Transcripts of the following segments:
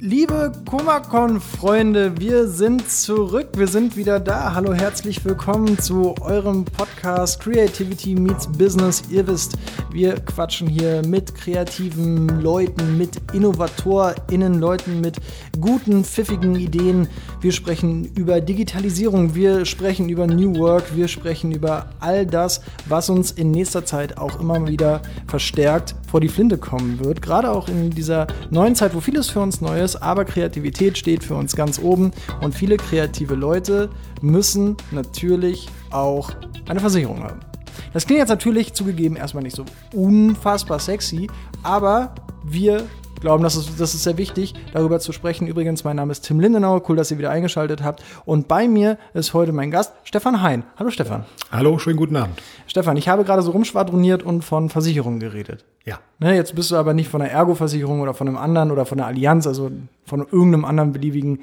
Liebe Kummercon-Freunde, wir sind zurück, wir sind wieder da. Hallo, herzlich willkommen zu eurem Podcast Creativity Meets Business. Ihr wisst, wir quatschen hier mit kreativen Leuten, mit InnovatorInnen, Leuten mit guten, pfiffigen Ideen. Wir sprechen über Digitalisierung, wir sprechen über New Work, wir sprechen über all das, was uns in nächster Zeit auch immer wieder verstärkt vor die Flinte kommen wird. Gerade auch in dieser neuen Zeit, wo vieles für uns neu ist, aber Kreativität steht für uns ganz oben und viele kreative Leute müssen natürlich auch eine Versicherung haben. Das klingt jetzt natürlich zugegeben erstmal nicht so unfassbar sexy, aber wir glauben, das ist sehr wichtig, darüber zu sprechen. Übrigens, mein Name ist Tim Lindenau, cool, dass ihr wieder eingeschaltet habt. Und bei mir ist heute mein Gast, Stefan Hein. Hallo Stefan. Hallo, schönen guten Abend. Stefan, ich habe gerade so rumschwadroniert und von Versicherungen geredet. Ja. Ne, jetzt bist du aber nicht von einer Ergo-Versicherung oder von einem anderen oder von einer Allianz, also von irgendeinem anderen beliebigen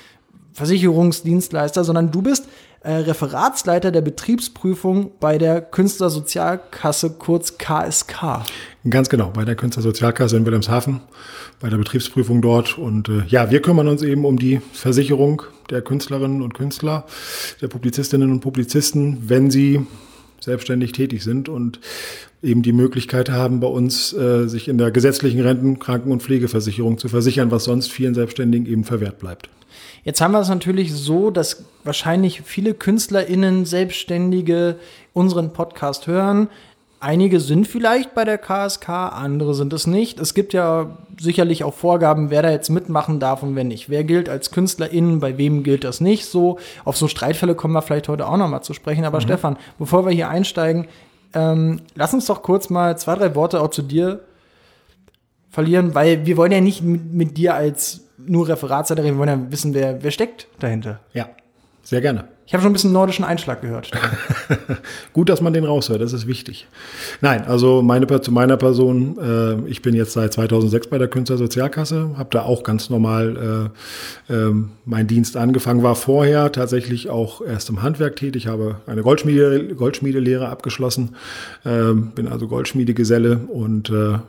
Versicherungsdienstleister, sondern du bist Referatsleiter der Betriebsprüfung bei der Künstlersozialkasse, kurz KSK. Ganz genau, bei der Künstlersozialkasse in Wilhelmshaven, bei der Betriebsprüfung dort. Und wir kümmern uns eben um die Versicherung der Künstlerinnen und Künstler, der Publizistinnen und Publizisten, wenn sie selbstständig tätig sind und eben die Möglichkeit haben, bei uns sich in der gesetzlichen Renten-, Kranken- und Pflegeversicherung zu versichern, was sonst vielen Selbstständigen eben verwehrt bleibt. Jetzt haben wir es natürlich so, dass wahrscheinlich viele KünstlerInnen, Selbstständige unseren Podcast hören. Einige sind vielleicht bei der KSK, andere sind es nicht. Es gibt ja sicherlich auch Vorgaben, wer da jetzt mitmachen darf und wer nicht. Wer gilt als KünstlerInnen, bei wem gilt das nicht so? Auf so Streitfälle kommen wir vielleicht heute auch nochmal zu sprechen. Aber Stefan, bevor wir hier einsteigen, lass uns doch kurz mal 2, 3 Worte auch zu dir verlieren, weil wir wollen ja nicht mit dir als nur Referatsleiter reden, wir wollen ja wissen, wer steckt dahinter. Ja, sehr gerne. Ich habe schon ein bisschen nordischen Einschlag gehört. Gut, dass man den raushört, das ist wichtig. Nein, also zu meiner Person, ich bin jetzt seit 2006 bei der Künstlersozialkasse, habe da auch ganz normal meinen Dienst angefangen, war vorher tatsächlich auch erst im Handwerk tätig, habe eine Goldschmiedelehre abgeschlossen, bin also Goldschmiedegeselle und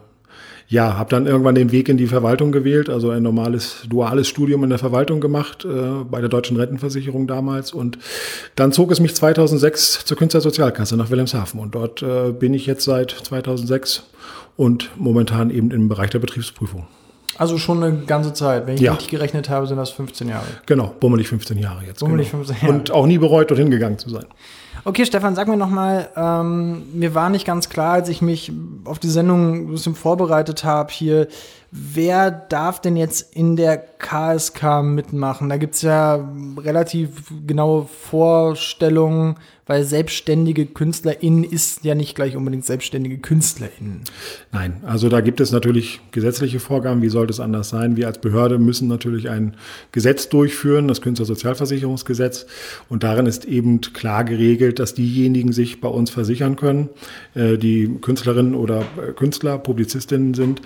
habe dann irgendwann den Weg in die Verwaltung gewählt, also ein normales, duales Studium in der Verwaltung gemacht, bei der Deutschen Rentenversicherung damals. Und dann zog es mich 2006 zur Künstlersozialkasse nach Wilhelmshaven. Und dort bin ich jetzt seit 2006 und momentan eben im Bereich der Betriebsprüfung. Also schon eine ganze Zeit. Wenn ich richtig gerechnet habe, sind das 15 Jahre. Genau, bummelig 15 Jahre jetzt. Bummelig 15 Jahre. Und auch nie bereut, dorthin gegangen zu sein. Okay, Stefan, sag mir nochmal, mir war nicht ganz klar, als ich mich auf die Sendung ein bisschen vorbereitet habe hier, wer darf denn jetzt in der KSK mitmachen? Da gibt's ja relativ genaue Vorstellungen, weil selbstständige KünstlerInnen ist ja nicht gleich unbedingt selbstständige KünstlerInnen. Nein, also da gibt es natürlich gesetzliche Vorgaben, wie sollte es anders sein? Wir als Behörde müssen natürlich ein Gesetz durchführen, das Künstlersozialversicherungsgesetz, und darin ist eben klar geregelt, dass diejenigen sich bei uns versichern können, die Künstlerinnen oder Künstler, Publizistinnen sind,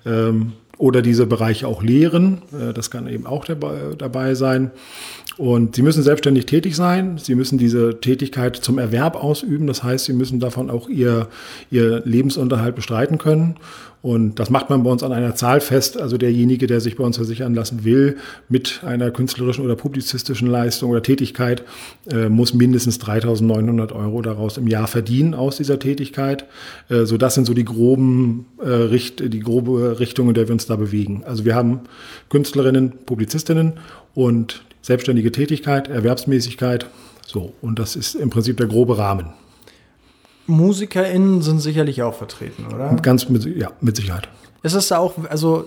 oder diese Bereiche auch lehren. Das kann eben auch dabei sein. Und sie müssen selbstständig tätig sein. Sie müssen diese Tätigkeit zum Erwerb ausüben. Das heißt, sie müssen davon auch ihr Lebensunterhalt bestreiten können. Und das macht man bei uns an einer Zahl fest. Also derjenige, der sich bei uns versichern lassen will, mit einer künstlerischen oder publizistischen Leistung oder Tätigkeit, muss mindestens 3.900 € daraus im Jahr verdienen aus dieser Tätigkeit. So, das sind so die grobe Richtung, in der wir uns da bewegen. Also wir haben Künstlerinnen, Publizistinnen und selbstständige Tätigkeit, Erwerbsmäßigkeit. So, und das ist im Prinzip der grobe Rahmen. MusikerInnen sind sicherlich auch vertreten, oder? Mit Sicherheit. Ist es da auch, also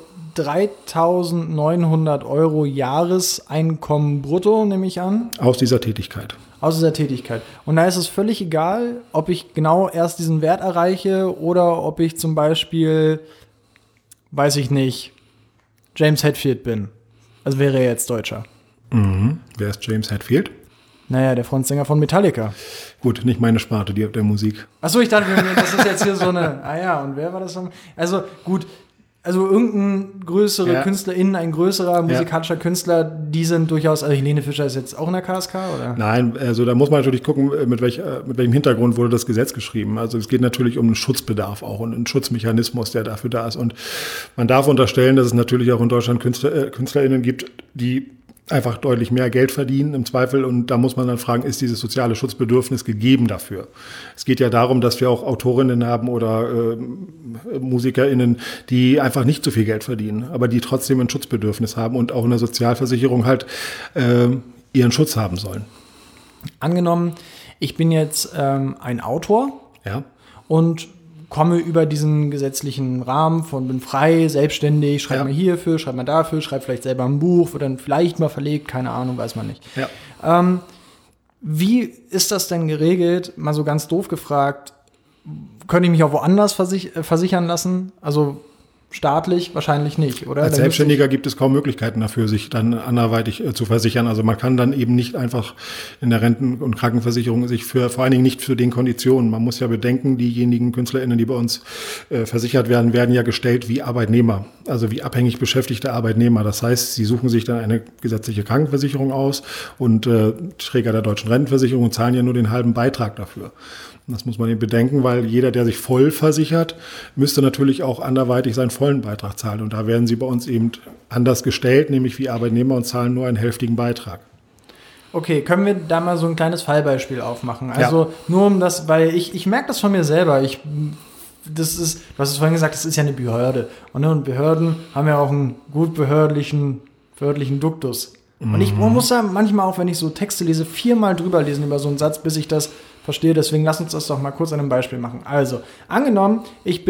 3.900 € Jahreseinkommen brutto, nehme ich an? Aus dieser Tätigkeit. Aus dieser Tätigkeit. Und da ist es völlig egal, ob ich genau erst diesen Wert erreiche oder ob ich zum Beispiel, weiß ich nicht, James Hetfield bin. Also wäre er jetzt Deutscher. Mhm. Wer ist James Hetfield? Naja, der Frontsänger von Metallica. Gut, nicht meine Sparte, die der Musik. Achso, ich dachte, das ist jetzt hier so eine... und wer war das? Also gut, Also irgendein größere KünstlerInnen, ein größerer musikalischer Künstler, die sind durchaus, also Helene Fischer ist jetzt auch in der KSK, oder? Nein, also da muss man natürlich gucken, mit welchem Hintergrund wurde das Gesetz geschrieben. Also es geht natürlich um einen Schutzbedarf auch und einen Schutzmechanismus, der dafür da ist. Und man darf unterstellen, dass es natürlich auch in Deutschland KünstlerInnen gibt, die einfach deutlich mehr Geld verdienen im Zweifel. Und da muss man dann fragen, ist dieses soziale Schutzbedürfnis gegeben dafür? Es geht ja darum, dass wir auch Autorinnen haben oder MusikerInnen, die einfach nicht so viel Geld verdienen, aber die trotzdem ein Schutzbedürfnis haben und auch in der Sozialversicherung halt ihren Schutz haben sollen. Angenommen, ich bin jetzt ein Autor und komme über diesen gesetzlichen Rahmen bin frei, selbstständig, schreibe mal hierfür, schreibe mal dafür, schreibe vielleicht selber ein Buch, wird dann vielleicht mal verlegt, keine Ahnung, weiß man nicht. Ja. Wie ist das denn geregelt? Mal so ganz doof gefragt, könnte ich mich auch woanders versichern lassen? Also staatlich wahrscheinlich nicht, oder? Als Selbstständiger gibt es kaum Möglichkeiten dafür, sich dann anderweitig zu versichern. Also man kann dann eben nicht einfach in der Renten- und Krankenversicherung sich vor allen Dingen nicht für den Konditionen. Man muss ja bedenken, diejenigen KünstlerInnen, die bei uns versichert werden, werden ja gestellt wie Arbeitnehmer, also wie abhängig beschäftigte Arbeitnehmer. Das heißt, sie suchen sich dann eine gesetzliche Krankenversicherung aus und Träger der deutschen Rentenversicherung zahlen ja nur den halben Beitrag dafür. Das muss man eben bedenken, weil jeder, der sich voll versichert, müsste natürlich auch anderweitig seinen vollen Beitrag zahlen. Und da werden sie bei uns eben anders gestellt, nämlich wie Arbeitnehmer und zahlen nur einen hälftigen Beitrag. Okay, können wir da mal so ein kleines Fallbeispiel aufmachen? Also nur um das, weil ich merke das von mir selber. Du hast es vorhin gesagt, das ist ja eine Behörde. Und Behörden haben ja auch einen gut behördlichen Duktus. Und man muss da manchmal auch, wenn ich so Texte lese, 4-mal drüber lesen über so einen Satz, bis ich das verstehe. Deswegen lass uns das doch mal kurz an einem Beispiel machen. Also, angenommen,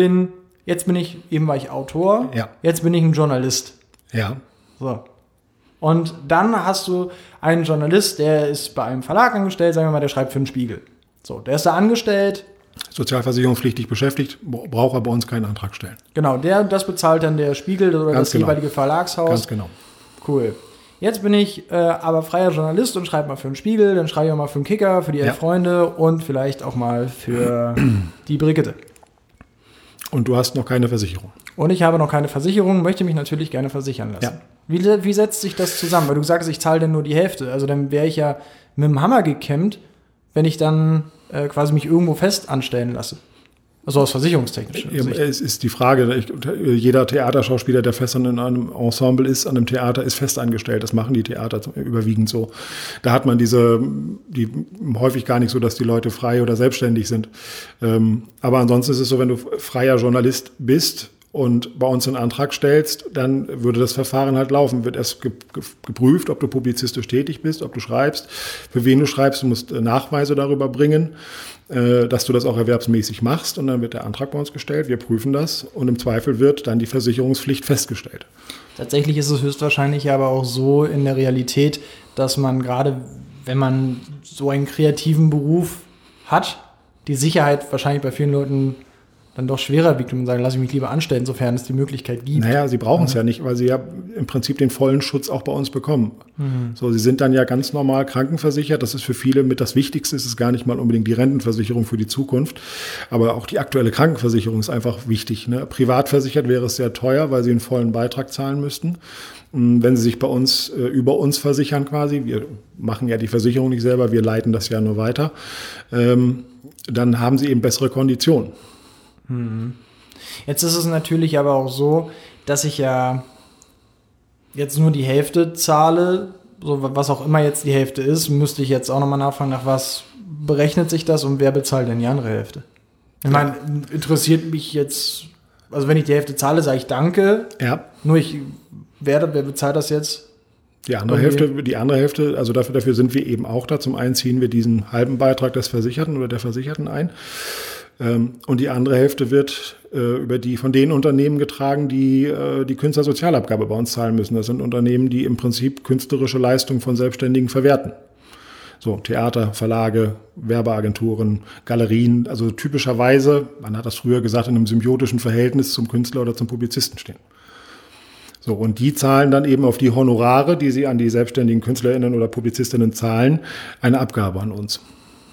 eben war ich Autor, jetzt bin ich ein Journalist. Ja. So. Und dann hast du einen Journalist, der ist bei einem Verlag angestellt, sagen wir mal, der schreibt für den Spiegel. So, der ist da angestellt. Sozialversicherungspflichtig beschäftigt, braucht er bei uns keinen Antrag stellen. Genau, das bezahlt dann der Spiegel oder das jeweilige Verlagshaus. Ganz genau. Cool. Jetzt bin ich aber freier Journalist und schreibe mal für den Spiegel, dann schreibe ich auch mal für den Kicker, für die Elf Freunde und vielleicht auch mal für die Brigitte. Und du hast noch keine Versicherung. Und ich habe noch keine Versicherung, möchte mich natürlich gerne versichern lassen. Ja. Wie setzt sich das zusammen? Weil du sagst, ich zahle dann nur die Hälfte. Also dann wäre ich ja mit dem Hammer gekämmt, wenn ich dann quasi mich irgendwo fest anstellen lasse. Also aus versicherungstechnischer Sicht. Es ist die Frage, jeder Theaterschauspieler, der fest in einem Ensemble ist, an einem Theater, ist fest angestellt. Das machen die Theater überwiegend so. Da hat man die häufig gar nicht so, dass die Leute frei oder selbstständig sind. Aber ansonsten ist es so, wenn du freier Journalist bist und bei uns einen Antrag stellst, dann würde das Verfahren halt laufen. Wird erst geprüft, ob du publizistisch tätig bist, ob du schreibst, für wen du schreibst. Du musst Nachweise darüber bringen, dass du das auch erwerbsmäßig machst. Und dann wird der Antrag bei uns gestellt, wir prüfen das und im Zweifel wird dann die Versicherungspflicht festgestellt. Tatsächlich ist es höchstwahrscheinlich aber auch so in der Realität, dass man gerade, wenn man so einen kreativen Beruf hat, die Sicherheit wahrscheinlich bei vielen Leuten dann doch schwerer wiegt und man sagt, lass ich mich lieber anstellen, sofern es die Möglichkeit gibt. Naja, sie brauchen es ja nicht, weil sie ja im Prinzip den vollen Schutz auch bei uns bekommen. So, sie sind dann ja ganz normal krankenversichert. Das ist für viele mit das Wichtigste. Es ist gar nicht mal unbedingt die Rentenversicherung für die Zukunft. Aber auch die aktuelle Krankenversicherung ist einfach wichtig. Ne? Privat versichert wäre es sehr teuer, weil sie einen vollen Beitrag zahlen müssten. Wenn sie sich bei uns, über uns versichern quasi, wir machen ja die Versicherung nicht selber, wir leiten das ja nur weiter, dann haben sie eben bessere Konditionen. Jetzt ist es natürlich aber auch so, dass ich ja jetzt nur die Hälfte zahle, so was auch immer jetzt die Hälfte ist, müsste ich jetzt auch nochmal nachfragen, nach was berechnet sich das und wer bezahlt denn die andere Hälfte? Ich meine, interessiert mich jetzt, also wenn ich die Hälfte zahle, sage ich danke, nur wer bezahlt das jetzt? Die andere Hälfte, also dafür sind wir eben auch da. Zum einen ziehen wir diesen halben Beitrag des Versicherten oder der Versicherten ein. Und die andere Hälfte wird von den Unternehmen getragen, die die Künstlersozialabgabe bei uns zahlen müssen. Das sind Unternehmen, die im Prinzip künstlerische Leistungen von Selbstständigen verwerten. So, Theater, Verlage, Werbeagenturen, Galerien, also typischerweise, man hat das früher gesagt, in einem symbiotischen Verhältnis zum Künstler oder zum Publizisten stehen. So, und die zahlen dann eben auf die Honorare, die sie an die selbstständigen KünstlerInnen oder Publizistinnen zahlen, eine Abgabe an uns.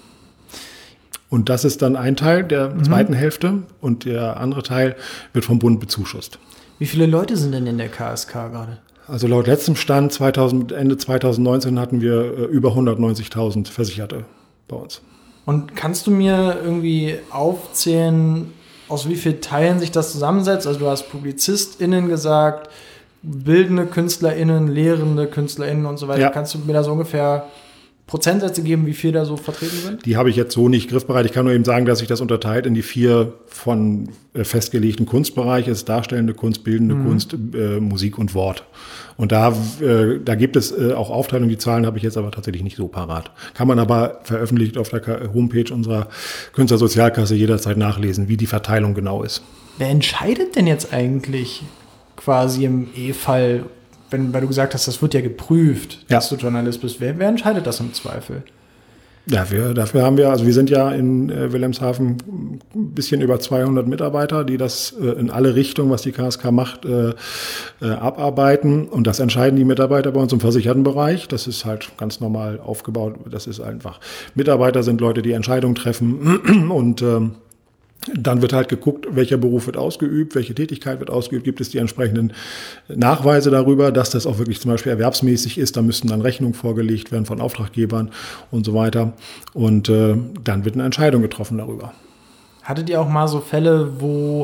Und das ist dann ein Teil der zweiten Hälfte und der andere Teil wird vom Bund bezuschusst. Wie viele Leute sind denn in der KSK gerade? Also laut letztem Stand Ende 2019 hatten wir über 190.000 Versicherte bei uns. Und kannst du mir irgendwie aufzählen, aus wie vielen Teilen sich das zusammensetzt? Also du hast PublizistInnen gesagt, bildende KünstlerInnen, lehrende KünstlerInnen und so weiter. Ja. Kannst du mir da so ungefähr Prozentsätze geben, wie viel da so vertreten sind? Die habe ich jetzt so nicht griffbereit. Ich kann nur eben sagen, dass sich das unterteilt in die 4 von festgelegten Kunstbereiche. Es ist darstellende Kunst, bildende Kunst, Musik und Wort. Und da gibt es auch Aufteilungen. Die Zahlen habe ich jetzt aber tatsächlich nicht so parat. Kann man aber veröffentlicht auf der Homepage unserer Künstlersozialkasse jederzeit nachlesen, wie die Verteilung genau ist. Wer entscheidet denn jetzt eigentlich quasi im E-Fall, weil du gesagt hast, das wird ja geprüft, dass du Journalist bist. Wer entscheidet das im Zweifel? Dafür haben wir, also wir sind ja in Wilhelmshaven ein bisschen über 200 Mitarbeiter, die das in alle Richtungen, was die KSK macht, abarbeiten. Und das entscheiden die Mitarbeiter bei uns im Versichertenbereich. Das ist halt ganz normal aufgebaut. Das ist einfach, Mitarbeiter sind Leute, die Entscheidungen treffen und dann wird halt geguckt, welcher Beruf wird ausgeübt, welche Tätigkeit wird ausgeübt, gibt es die entsprechenden Nachweise darüber, dass das auch wirklich zum Beispiel erwerbsmäßig ist. Da müssten dann Rechnungen vorgelegt werden von Auftraggebern und so weiter. Und dann wird eine Entscheidung getroffen darüber. Hattet ihr auch mal so Fälle, wo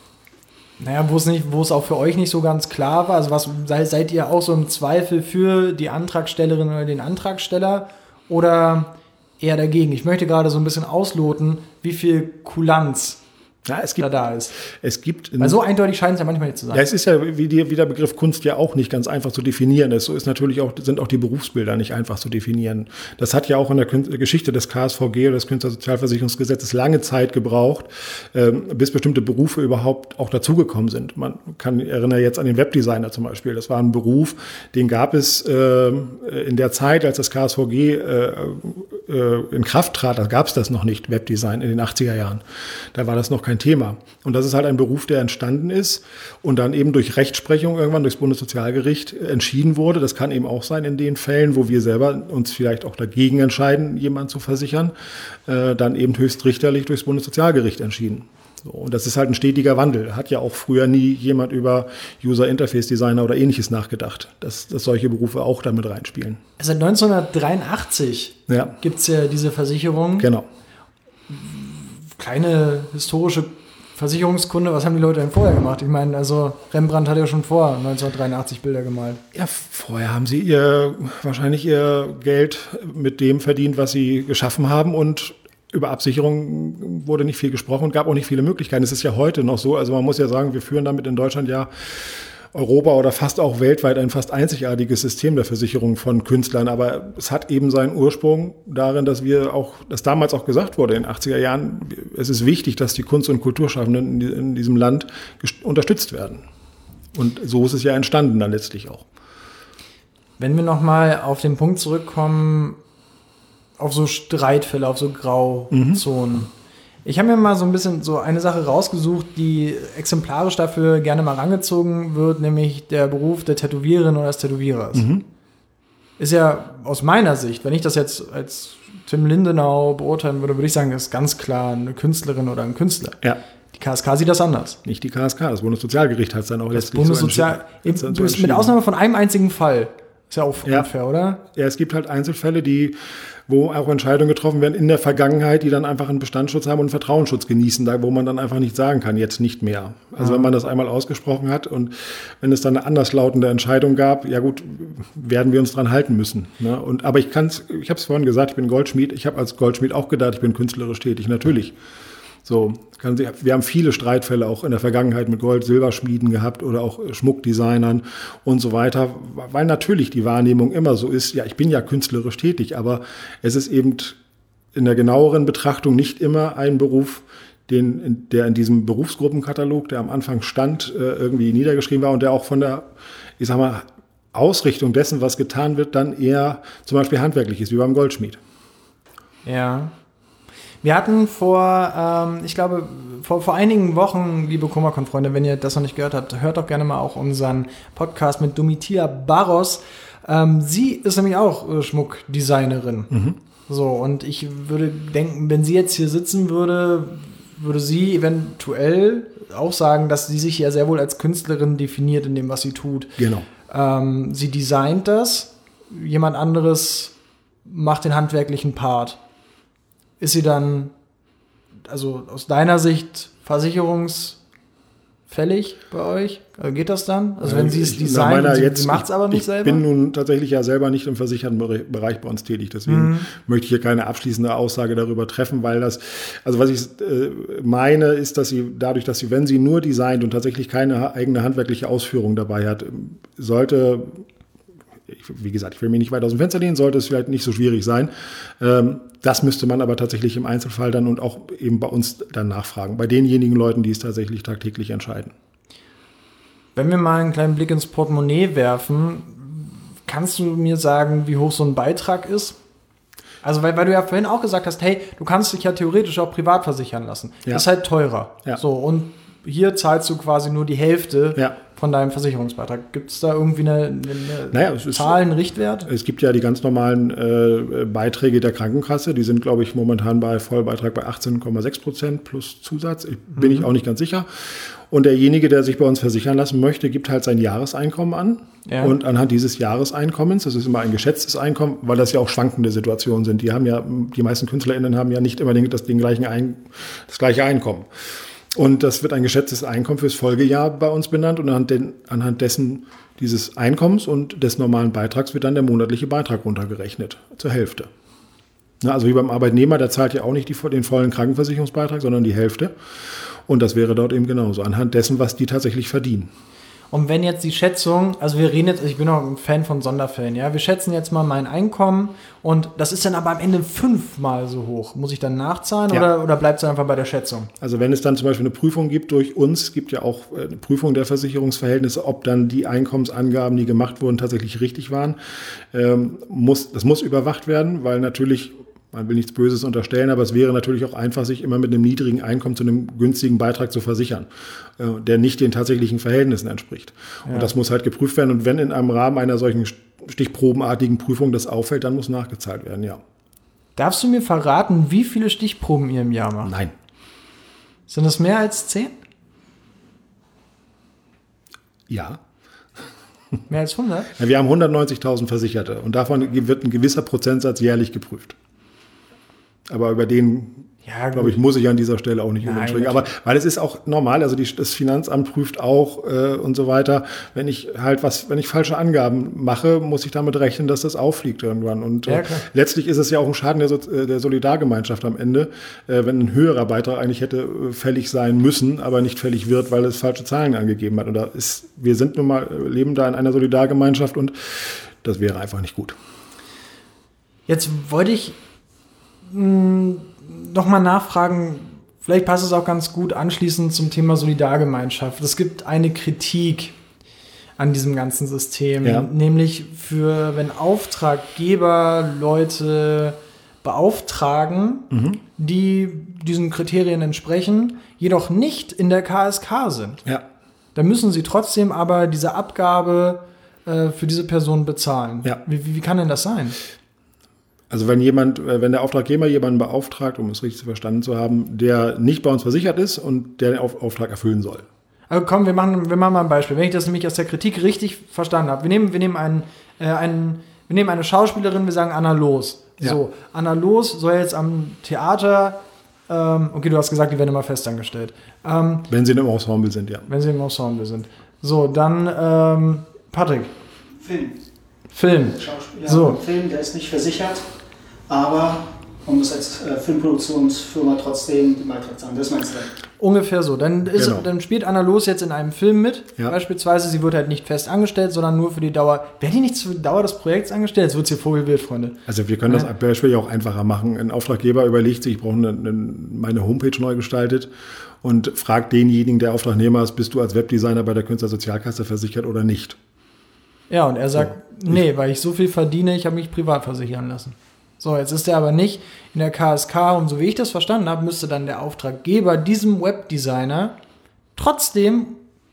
es auch für euch nicht so ganz klar war? Also seid ihr auch so im Zweifel für die Antragstellerin oder den Antragsteller oder eher dagegen? Ich möchte gerade so ein bisschen ausloten, wie viel Kulanz da ist. Weil so eindeutig scheint es ja manchmal nicht zu sein. Ja, es ist ja, wie der Begriff Kunst ja auch nicht ganz einfach zu definieren ist. So ist natürlich sind auch die Berufsbilder nicht einfach zu definieren. Das hat ja auch in der Geschichte des KSVG oder des Künstlersozialversicherungsgesetzes lange Zeit gebraucht, bis bestimmte Berufe überhaupt auch dazugekommen sind. Man erinnert jetzt an den Webdesigner zum Beispiel. Das war ein Beruf, den gab es in der Zeit, als das KSVG in Kraft trat, da gab es das noch nicht, Webdesign in den 80er Jahren. Da war das noch kein Thema. Und das ist halt ein Beruf, der entstanden ist und dann eben durch Rechtsprechung irgendwann durchs Bundessozialgericht entschieden wurde. Das kann eben auch sein in den Fällen, wo wir selber uns vielleicht auch dagegen entscheiden, jemanden zu versichern, dann eben höchstrichterlich durchs Bundessozialgericht entschieden. So, und das ist halt ein stetiger Wandel. Hat ja auch früher nie jemand über User-Interface-Designer oder Ähnliches nachgedacht, dass solche Berufe auch damit reinspielen. Seit 1983 gibt es ja diese Versicherung. Genau. Kleine historische Versicherungskunde, was haben die Leute denn vorher gemacht? Ich meine, also Rembrandt hat ja schon vor 1983 Bilder gemalt. Ja, vorher haben sie wahrscheinlich ihr Geld mit dem verdient, was sie geschaffen haben, und über Absicherung wurde nicht viel gesprochen und gab auch nicht viele Möglichkeiten. Es ist ja heute noch so, also man muss ja sagen, wir führen damit in Deutschland ja Europa oder fast auch weltweit ein fast einzigartiges System der Versicherung von Künstlern. Aber es hat eben seinen Ursprung darin, dass damals auch gesagt wurde in den 80er Jahren, es ist wichtig, dass die Kunst- und Kulturschaffenden in diesem Land unterstützt werden. Und so ist es ja entstanden dann letztlich auch. Wenn wir nochmal auf den Punkt zurückkommen, auf so Streitfälle, auf so Grauzonen. Ich habe mir mal so ein bisschen so eine Sache rausgesucht, die exemplarisch dafür gerne mal rangezogen wird, nämlich der Beruf der Tätowiererin oder des Tätowierers. Ist ja aus meiner Sicht, wenn ich das jetzt als Tim Lindenau beurteilen würde ich sagen, das ist ganz klar eine Künstlerin oder ein Künstler. Ja. Die KSK sieht das anders. Nicht die KSK, das Bundessozialgericht hat es dann auch letztlich mit Ausnahme von einem einzigen Fall. Ist ja auch unfair, oder? Ja, es gibt halt Einzelfälle, wo auch Entscheidungen getroffen werden in der Vergangenheit, die dann einfach einen Bestandsschutz haben und einen Vertrauensschutz genießen, wo man dann einfach nicht sagen kann, jetzt nicht mehr. Also wenn man das einmal ausgesprochen hat und wenn es dann eine anderslautende Entscheidung gab, ja gut, werden wir uns dran halten müssen. Ne? Aber ich habe es vorhin gesagt, ich bin Goldschmied. Ich habe als Goldschmied auch gedacht, ich bin künstlerisch tätig, natürlich. So, wir haben viele Streitfälle auch in der Vergangenheit mit Gold-Silberschmieden gehabt oder auch Schmuckdesignern und so weiter, weil natürlich die Wahrnehmung immer so ist, ja, ich bin ja künstlerisch tätig, aber es ist eben in der genaueren Betrachtung nicht immer ein Beruf, der in diesem Berufsgruppenkatalog, der am Anfang stand, irgendwie niedergeschrieben war und der auch von der, ich sag mal, Ausrichtung dessen, was getan wird, dann eher zum Beispiel handwerklich ist, wie beim Goldschmied. Ja. Wir hatten vor einigen Wochen, liebe Kummerkon-Freunde, wenn ihr das noch nicht gehört habt, hört doch gerne mal auch unseren Podcast mit Domitila Barros. Sie ist nämlich auch Schmuckdesignerin. So, und ich würde denken, wenn sie jetzt hier sitzen würde sie eventuell auch sagen, dass sie sich ja sehr wohl als Künstlerin definiert in dem, was sie tut. Genau. Sie designt das, jemand anderes macht den handwerklichen Part. Ist sie dann, also aus deiner Sicht, versicherungsfällig bei euch? Also geht das dann? Also wenn sie es designt, sie macht es aber nicht selber? Ich bin nun tatsächlich ja selber nicht im versicherten Bereich bei uns tätig, deswegen möchte ich hier keine abschließende Aussage darüber treffen, weil das, also was ich meine, ist, dass sie dadurch, dass sie, wenn sie nur designt und tatsächlich keine eigene handwerkliche Ausführung dabei hat, sollte, wie gesagt, ich will mich nicht weit aus dem Fenster lehnen, sollte es vielleicht nicht so schwierig sein. Das müsste man aber tatsächlich im Einzelfall dann und auch eben bei uns dann nachfragen, bei denjenigen Leuten, die es tatsächlich tagtäglich entscheiden. Wenn wir mal einen kleinen Blick ins Portemonnaie werfen, kannst du mir sagen, wie hoch so ein Beitrag ist? Also weil du ja vorhin auch gesagt hast, hey, du kannst dich ja theoretisch auch privat versichern lassen. Ja. Ist halt teurer. Ja. So, und hier zahlst du quasi nur die Hälfte von deinem Versicherungsbeitrag. Gibt es da irgendwie eine Zahl, einen Richtwert? Es gibt ja die ganz normalen Beiträge der Krankenkasse. Die sind, glaube ich, momentan bei Vollbeitrag bei 18,6% plus Zusatz. Bin ich auch nicht ganz sicher. Und derjenige, der sich bei uns versichern lassen möchte, gibt halt sein Jahreseinkommen an. Ja. Und anhand dieses Jahreseinkommens, das ist immer ein geschätztes Einkommen, weil das ja auch schwankende Situationen sind. Die meisten KünstlerInnen haben ja nicht immer das gleiche Einkommen. Und das wird ein geschätztes Einkommen fürs Folgejahr bei uns benannt. Und anhand dessen dieses Einkommens und des normalen Beitrags wird dann der monatliche Beitrag runtergerechnet, zur Hälfte. Also wie beim Arbeitnehmer, der zahlt ja auch nicht den vollen Krankenversicherungsbeitrag, sondern die Hälfte. Und das wäre dort eben genauso, anhand dessen, was die tatsächlich verdienen. Und wenn jetzt die Schätzung, also wir reden jetzt, ich bin auch ein Fan von Sonderfällen, ja, wir schätzen jetzt mal mein Einkommen und das ist dann aber am Ende 5-mal so hoch. Muss ich dann nachzahlen oder bleibt es einfach bei der Schätzung? Also wenn es dann zum Beispiel eine Prüfung gibt durch uns, es gibt ja auch eine Prüfung der Versicherungsverhältnisse, ob dann die Einkommensangaben, die gemacht wurden, tatsächlich richtig waren, das muss überwacht werden, weil natürlich, man will nichts Böses unterstellen, aber es wäre natürlich auch einfach, sich immer mit einem niedrigen Einkommen zu einem günstigen Beitrag zu versichern, der nicht den tatsächlichen Verhältnissen entspricht. Ja. Und das muss halt geprüft werden. Und wenn in einem Rahmen einer solchen stichprobenartigen Prüfung das auffällt, dann muss nachgezahlt werden, ja. Darfst du mir verraten, wie viele Stichproben ihr im Jahr macht? Nein. Sind das mehr als 10? Ja. Mehr als 100? Ja, wir haben 190.000 Versicherte und davon wird ein gewisser Prozentsatz jährlich geprüft. Aber über den, glaube ich, muss ich an dieser Stelle auch nicht überspringen. Aber weil es ist auch normal, also das Finanzamt prüft auch und so weiter. Wenn ich falsche Angaben mache, muss ich damit rechnen, dass das auffliegt irgendwann. Und letztlich ist es ja auch ein Schaden der Solidargemeinschaft am Ende, wenn ein höherer Beitrag eigentlich hätte fällig sein müssen, aber nicht fällig wird, weil es falsche Zahlen angegeben hat. Und wir sind nun mal, leben da in einer Solidargemeinschaft und das wäre einfach nicht gut. Jetzt wollte ich nochmal nachfragen, vielleicht passt es auch ganz gut anschließend zum Thema Solidargemeinschaft. Es gibt eine Kritik an diesem ganzen System, nämlich wenn Auftraggeber Leute beauftragen, die diesen Kriterien entsprechen, jedoch nicht in der KSK sind. Ja. Dann müssen sie trotzdem aber diese Abgabe für diese Person bezahlen. Ja. Wie kann denn das sein? Also wenn der Auftraggeber jemanden beauftragt, um es richtig verstanden zu haben, der nicht bei uns versichert ist und der den Auftrag erfüllen soll. Also komm, wir machen mal ein Beispiel. Wenn ich das nämlich aus der Kritik richtig verstanden habe. Wir nehmen eine Schauspielerin, wir sagen Anna Loos. Ja. So, Anna Loos soll jetzt am Theater, okay, du hast gesagt, die werden immer festangestellt. Wenn sie im Ensemble sind, ja. Wenn sie im Ensemble sind. So, dann Patrick. Film. Schauspieler, so. Film, der ist nicht versichert, aber man muss als Filmproduktionsfirma trotzdem den Beitrag zahlen. Das meinst du? Ungefähr so. Dann spielt Anna Loos jetzt in einem Film mit. Ja. Beispielsweise, sie wird halt nicht fest angestellt, sondern nur für die Dauer. Wäre die nicht zur Dauer des Projekts angestellt? Jetzt wird es hier vogelwild, Freunde. Also wir können das Beispiel auch einfacher machen. Ein Auftraggeber überlegt sich, ich brauche meine Homepage neu gestaltet und fragt denjenigen, der Auftragnehmer ist, bist du als Webdesigner bei der Künstlersozialkasse versichert oder nicht? Ja, und er sagt, nee, weil ich so viel verdiene, ich habe mich privat versichern lassen. So, jetzt ist er aber nicht in der KSK und so wie ich das verstanden habe, müsste dann der Auftraggeber diesem Webdesigner trotzdem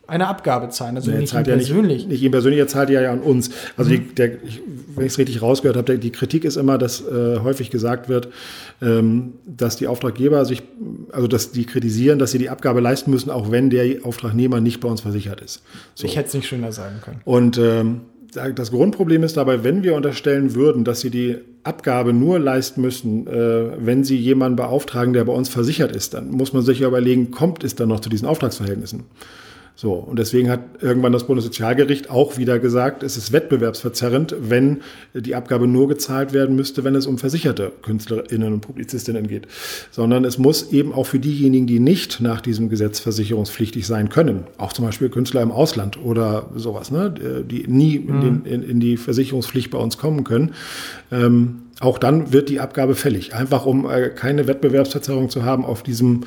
eine Abgabe zahlen, also Nee, nicht ihm persönlich. Nicht ihm persönlich, er zahlt ja an uns. Also wenn ich es richtig rausgehört habe, die Kritik ist immer, dass häufig gesagt wird, dass die Auftraggeber dass die kritisieren, dass sie die Abgabe leisten müssen, auch wenn der Auftragnehmer nicht bei uns versichert ist. So. Ich hätte es nicht schöner sagen können. Und das Grundproblem ist dabei, wenn wir unterstellen würden, dass sie die Abgabe nur leisten müssen, wenn sie jemanden beauftragen, der bei uns versichert ist, dann muss man sich ja überlegen, kommt es dann noch zu diesen Auftragsverhältnissen? So, und deswegen hat irgendwann das Bundessozialgericht auch wieder gesagt, es ist wettbewerbsverzerrend, wenn die Abgabe nur gezahlt werden müsste, wenn es um versicherte KünstlerInnen und Publizistinnen geht. Sondern es muss eben auch für diejenigen, die nicht nach diesem Gesetz versicherungspflichtig sein können, auch zum Beispiel Künstler im Ausland oder sowas, ne, die nie in die Versicherungspflicht bei uns kommen können, auch dann wird die Abgabe fällig. Einfach um keine Wettbewerbsverzerrung zu haben auf diesem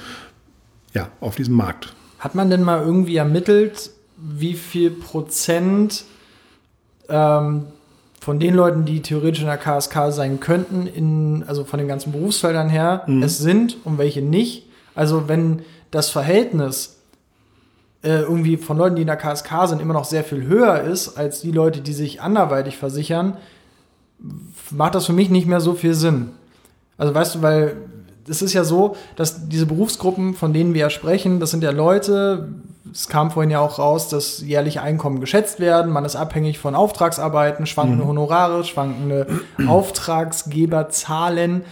Markt. Hat man denn mal irgendwie ermittelt, wie viel Prozent von den Leuten, die theoretisch in der KSK sein könnten, also von den ganzen Berufsfeldern her, es sind und welche nicht? Also wenn das Verhältnis irgendwie von Leuten, die in der KSK sind, immer noch sehr viel höher ist, als die Leute, die sich anderweitig versichern, macht das für mich nicht mehr so viel Sinn. Also weißt du, weil es ist ja so, dass diese Berufsgruppen, von denen wir ja sprechen, das sind ja Leute, es kam vorhin ja auch raus, dass jährliche Einkommen geschätzt werden, man ist abhängig von Auftragsarbeiten, schwankende Honorare, schwankende Auftragsgeberzahlen,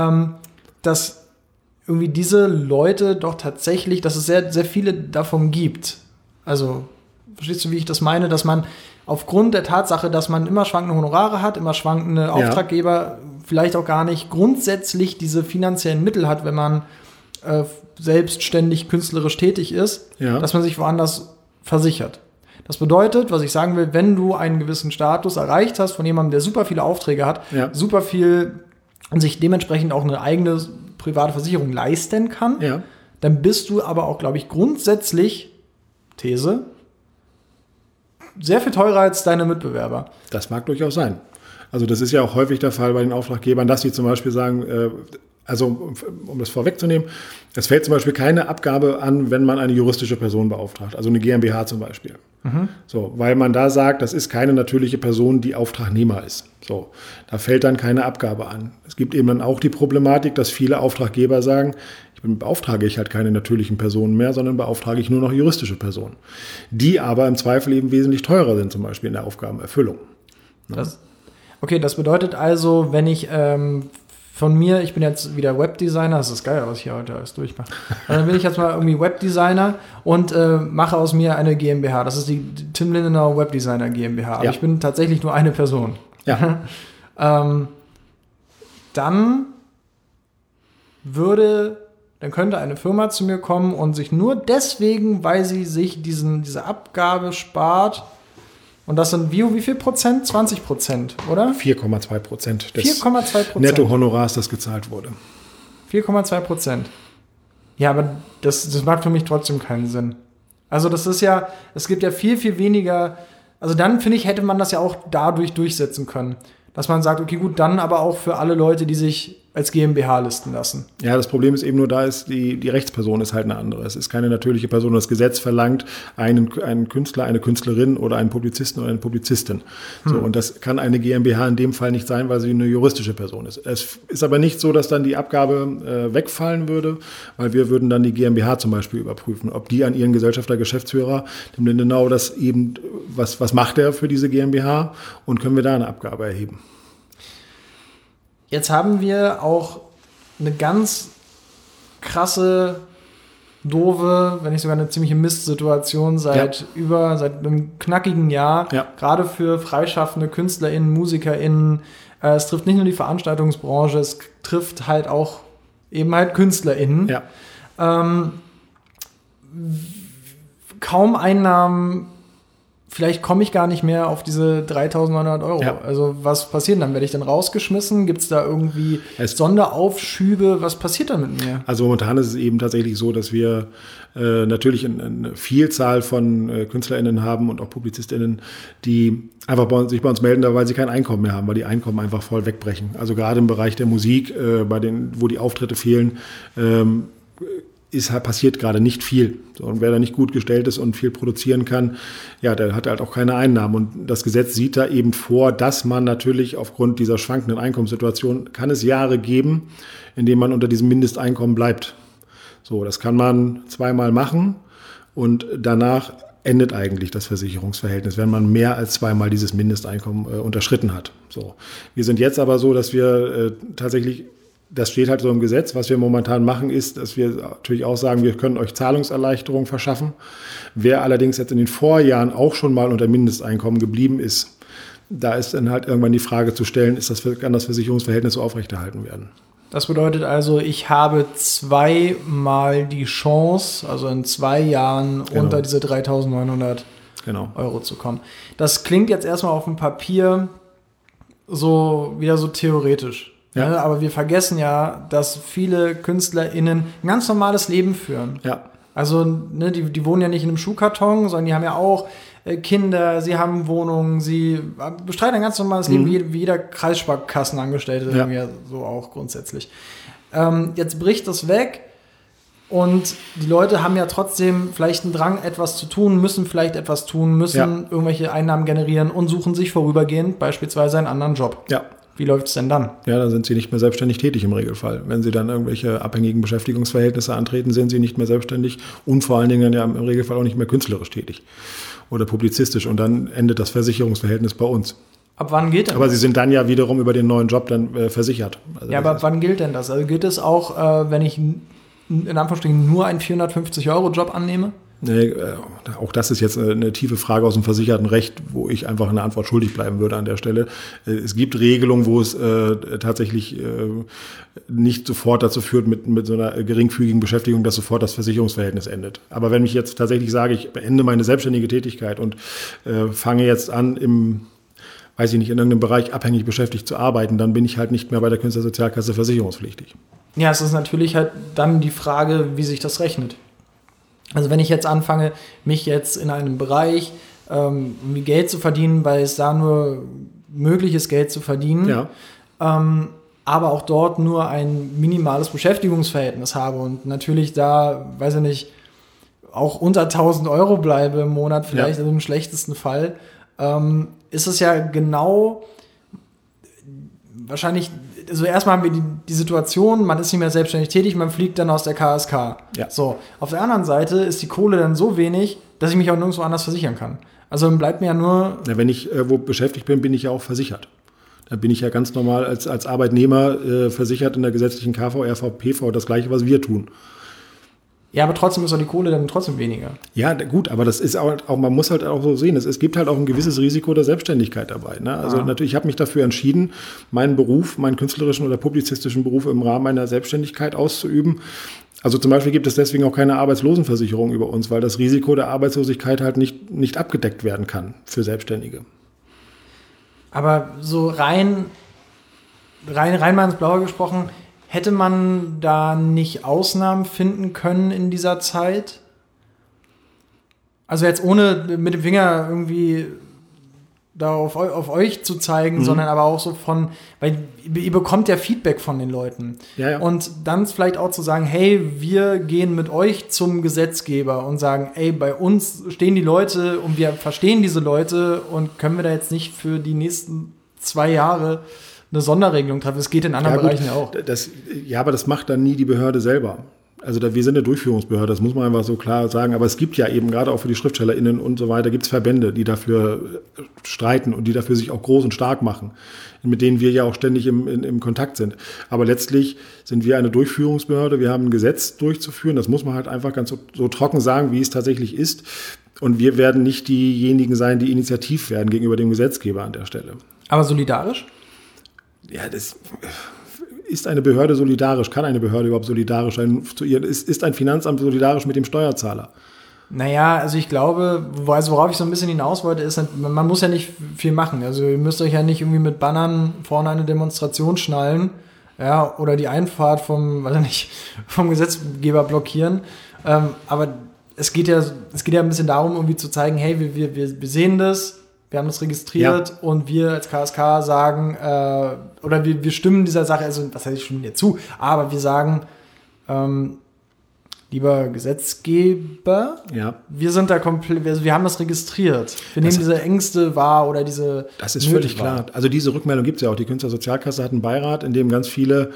dass irgendwie diese Leute doch tatsächlich, dass es sehr, sehr viele davon gibt. Also, verstehst du, wie ich das meine, dass man aufgrund der Tatsache, dass man immer schwankende Honorare hat, immer schwankende Auftraggeber, vielleicht auch gar nicht grundsätzlich diese finanziellen Mittel hat, wenn man selbstständig künstlerisch tätig ist, dass man sich woanders versichert. Das bedeutet, was ich sagen will, wenn du einen gewissen Status erreicht hast von jemandem, der super viele Aufträge hat, super viel und sich dementsprechend auch eine eigene private Versicherung leisten kann, dann bist du aber auch, glaube ich, grundsätzlich, These, sehr viel teurer als deine Mitbewerber. Das mag durchaus sein. Also das ist ja auch häufig der Fall bei den Auftraggebern, dass sie zum Beispiel sagen, also um das vorwegzunehmen, es fällt zum Beispiel keine Abgabe an, wenn man eine juristische Person beauftragt, also eine GmbH zum Beispiel. So, weil man da sagt, das ist keine natürliche Person, die Auftragnehmer ist. So, da fällt dann keine Abgabe an. Es gibt eben dann auch die Problematik, dass viele Auftraggeber sagen, beauftrage ich halt keine natürlichen Personen mehr, sondern beauftrage ich nur noch juristische Personen, die aber im Zweifel eben wesentlich teurer sind, zum Beispiel in der Aufgabenerfüllung. Das bedeutet also, wenn ich von mir, ich bin jetzt wieder Webdesigner, das ist geil, was ich hier heute alles durchmache. Dann bin ich jetzt mal irgendwie Webdesigner und mache aus mir eine GmbH. Das ist die Tim Lindenau Webdesigner GmbH. Aber ich bin tatsächlich nur eine Person. Ja. Dann könnte eine Firma zu mir kommen und sich nur deswegen, weil sie sich diese Abgabe spart, und das sind wie viel Prozent? 20%, oder? 4,2% des 4,2% Nettohonorars, das gezahlt wurde. 4,2%. Ja, aber das macht für mich trotzdem keinen Sinn. Also das ist ja, es gibt ja viel, viel weniger, also dann finde ich, hätte man das ja auch dadurch durchsetzen können. Dass man sagt, okay, gut, dann aber auch für alle Leute, die sich als GmbH listen lassen. Ja, das Problem ist eben nur, da ist die Rechtsperson ist halt eine andere. Es ist keine natürliche Person. Das Gesetz verlangt einen Künstler, eine Künstlerin oder einen Publizisten oder eine Publizistin. So, und das kann eine GmbH in dem Fall nicht sein, weil sie eine juristische Person ist. Es ist aber nicht so, dass dann die Abgabe wegfallen würde, weil wir würden dann die GmbH zum Beispiel überprüfen, ob die an ihren Gesellschafter, Geschäftsführer, dem Lindenau, das eben, was macht er für diese GmbH und können wir da eine Abgabe erheben. Jetzt haben wir auch eine ganz krasse, doofe, wenn nicht sogar eine ziemliche Mistsituation seit einem knackigen Jahr, gerade für freischaffende KünstlerInnen, MusikerInnen. Es trifft nicht nur die Veranstaltungsbranche, es trifft halt auch eben halt KünstlerInnen. Kaum Einnahmen. Vielleicht komme ich gar nicht mehr auf diese 3.900 €. Ja. Also was passiert dann? Werde ich dann rausgeschmissen? Gibt es da irgendwie Sonderaufschübe? Was passiert dann mit mir? Also momentan ist es eben tatsächlich so, dass wir natürlich eine Vielzahl von KünstlerInnen haben und auch PublizistInnen, die einfach sich bei uns melden, weil sie kein Einkommen mehr haben, weil die Einkommen einfach voll wegbrechen. Also gerade im Bereich der Musik, wo die Auftritte fehlen, passiert gerade nicht viel. So, und wer da nicht gut gestellt ist und viel produzieren kann, ja, der hat halt auch keine Einnahmen. Und das Gesetz sieht da eben vor, dass man natürlich aufgrund dieser schwankenden Einkommenssituation, kann es Jahre geben, in denen man unter diesem Mindesteinkommen bleibt. So, das kann man zweimal machen und danach endet eigentlich das Versicherungsverhältnis, wenn man mehr als zweimal dieses Mindesteinkommen unterschritten hat. So. Wir sind jetzt aber so, dass wir tatsächlich, das steht halt so im Gesetz. Was wir momentan machen, ist, dass wir natürlich auch sagen, wir können euch Zahlungserleichterung verschaffen. Wer allerdings jetzt in den Vorjahren auch schon mal unter Mindesteinkommen geblieben ist, da ist dann halt irgendwann die Frage zu stellen, kann das Versicherungsverhältnis so aufrechterhalten werden? Das bedeutet also, ich habe zweimal die Chance, also in 2 Jahren unter diese 3.900 Euro zu kommen. Das klingt jetzt erstmal auf dem Papier wieder so theoretisch. Ja. Ne? Aber wir vergessen ja, dass viele KünstlerInnen ein ganz normales Leben führen. Ja. Also ne, die wohnen ja nicht in einem Schuhkarton, sondern die haben ja auch Kinder, sie haben Wohnungen, sie bestreiten ein ganz normales Leben, wie jeder Kreissparkassenangestellte, irgendwie so auch grundsätzlich. Jetzt bricht das weg und die Leute haben ja trotzdem vielleicht einen Drang, etwas zu tun, müssen vielleicht etwas tun, müssen irgendwelche Einnahmen generieren und suchen sich vorübergehend beispielsweise einen anderen Job. Ja. Wie läuft es denn dann? Ja, dann sind sie nicht mehr selbstständig tätig im Regelfall. Wenn sie dann irgendwelche abhängigen Beschäftigungsverhältnisse antreten, sind sie nicht mehr selbstständig und vor allen Dingen ja im Regelfall auch nicht mehr künstlerisch tätig oder publizistisch. Und dann endet das Versicherungsverhältnis bei uns. Ab wann gilt denn Aber das? Sie sind dann ja wiederum über den neuen Job dann versichert. Also ja, aber ab wann gilt denn das? Also gilt es auch, wenn ich in Anführungsstrichen nur einen 450-Euro-Job annehme? Nee, auch das ist jetzt eine tiefe Frage aus dem Versichertenrecht, wo ich einfach eine Antwort schuldig bleiben würde an der Stelle. Es gibt Regelungen, wo es tatsächlich nicht sofort dazu führt, mit so einer geringfügigen Beschäftigung, dass sofort das Versicherungsverhältnis endet. Aber wenn ich jetzt tatsächlich sage, ich beende meine selbstständige Tätigkeit und fange jetzt an, in irgendeinem Bereich abhängig beschäftigt zu arbeiten, dann bin ich halt nicht mehr bei der Künstlersozialkasse versicherungspflichtig. Ja, es ist natürlich halt dann die Frage, wie sich das rechnet. Also wenn ich jetzt anfange, mich jetzt in einem Bereich Geld zu verdienen, weil es da nur möglich ist, Geld zu verdienen, aber auch dort nur ein minimales Beschäftigungsverhältnis habe und natürlich da, auch unter 1.000 Euro bleibe im Monat, vielleicht im schlechtesten Fall, ist es ja genau wahrscheinlich, also erstmal haben wir die Situation, man ist nicht mehr selbstständig tätig, man fliegt dann aus der KSK. Ja. So, auf der anderen Seite ist die Kohle dann so wenig, dass ich mich auch nirgendwo anders versichern kann. Also dann bleibt mir ja nur... Ja, wenn ich wo beschäftigt bin, bin ich ja auch versichert. Da bin ich ja ganz normal als Arbeitnehmer versichert in der gesetzlichen KV, RV, PV, das Gleiche, was wir tun. Ja, aber trotzdem ist doch die Kohle dann trotzdem weniger. Ja, gut, aber das ist auch, man muss halt auch so sehen, es gibt halt auch ein gewisses Risiko der Selbstständigkeit dabei. Ne? Also natürlich, ich habe mich dafür entschieden, meinen Beruf, meinen künstlerischen oder publizistischen Beruf im Rahmen meiner Selbstständigkeit auszuüben. Also zum Beispiel gibt es deswegen auch keine Arbeitslosenversicherung über uns, weil das Risiko der Arbeitslosigkeit halt nicht abgedeckt werden kann für Selbstständige. Aber so rein mal ins Blaue gesprochen, hätte man da nicht Ausnahmen finden können in dieser Zeit? Also jetzt ohne mit dem Finger irgendwie da auf euch zu zeigen, sondern aber auch so weil ihr bekommt ja Feedback von den Leuten. Ja. Und dann vielleicht auch zu sagen, hey, wir gehen mit euch zum Gesetzgeber und sagen, ey, bei uns stehen die Leute und wir verstehen diese Leute und können wir da jetzt nicht für die nächsten 2 Jahre eine Sonderregelung treffen. Das geht in anderen Bereichen ja auch. Aber das macht dann nie die Behörde selber. Also wir sind eine Durchführungsbehörde, das muss man einfach so klar sagen. Aber es gibt ja eben gerade auch für die SchriftstellerInnen und so weiter, gibt es Verbände, die dafür streiten und die dafür sich auch groß und stark machen, mit denen wir ja auch ständig im Kontakt sind. Aber letztlich sind wir eine Durchführungsbehörde, wir haben ein Gesetz durchzuführen, das muss man halt einfach ganz so trocken sagen, wie es tatsächlich ist. Und wir werden nicht diejenigen sein, die initiativ werden gegenüber dem Gesetzgeber an der Stelle. Aber solidarisch? Ja, ist eine Behörde solidarisch? Kann eine Behörde überhaupt solidarisch sein? Ist ein Finanzamt solidarisch mit dem Steuerzahler? Naja, also ich glaube, worauf ich so ein bisschen hinaus wollte, ist, man muss ja nicht viel machen. Also ihr müsst euch ja nicht irgendwie mit Bannern vorne eine Demonstration schnallen, ja, oder die Einfahrt vom Gesetzgeber blockieren. Aber es geht ja ein bisschen darum, irgendwie zu zeigen, hey, wir sehen das, wir haben das registriert und wir als KSK sagen, oder wir stimmen dieser Sache, also was heißt, ich stimme dir zu, aber wir sagen, Lieber Gesetzgeber, wir sind da komplett, wir haben das registriert. Wir nehmen diese Ängste wahr oder diese. Das ist völlig klar. Also diese Rückmeldung gibt es ja auch. Die Künstlersozialkasse hat einen Beirat, in dem ganz viele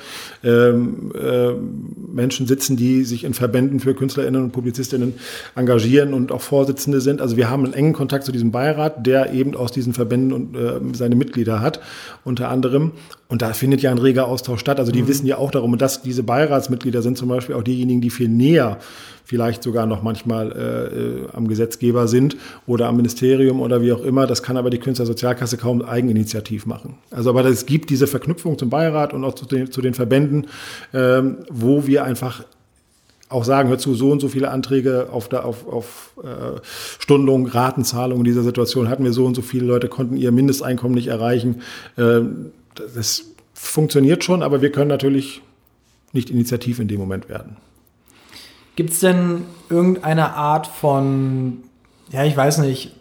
Menschen sitzen, die sich in Verbänden für KünstlerInnen und PublizistInnen engagieren und auch Vorsitzende sind. Also wir haben einen engen Kontakt zu diesem Beirat, der eben aus diesen Verbänden und seine Mitglieder hat, unter anderem. Und da findet ja ein reger Austausch statt. Also die wissen ja auch darum, und dass diese Beiratsmitglieder sind zum Beispiel auch diejenigen, die viel näher vielleicht sogar noch manchmal am Gesetzgeber sind oder am Ministerium oder wie auch immer. Das kann aber die Künstlersozialkasse kaum eigeninitiativ machen. Also aber es gibt diese Verknüpfung zum Beirat und auch zu den Verbänden, wo wir einfach auch sagen, hör zu, so und so viele Anträge auf Stundung, Ratenzahlung in dieser Situation hatten wir, so und so viele Leute konnten ihr Mindesteinkommen nicht erreichen. Das funktioniert schon, aber wir können natürlich nicht initiativ in dem Moment werden. Gibt es denn irgendeine Art von, ich weiß nicht,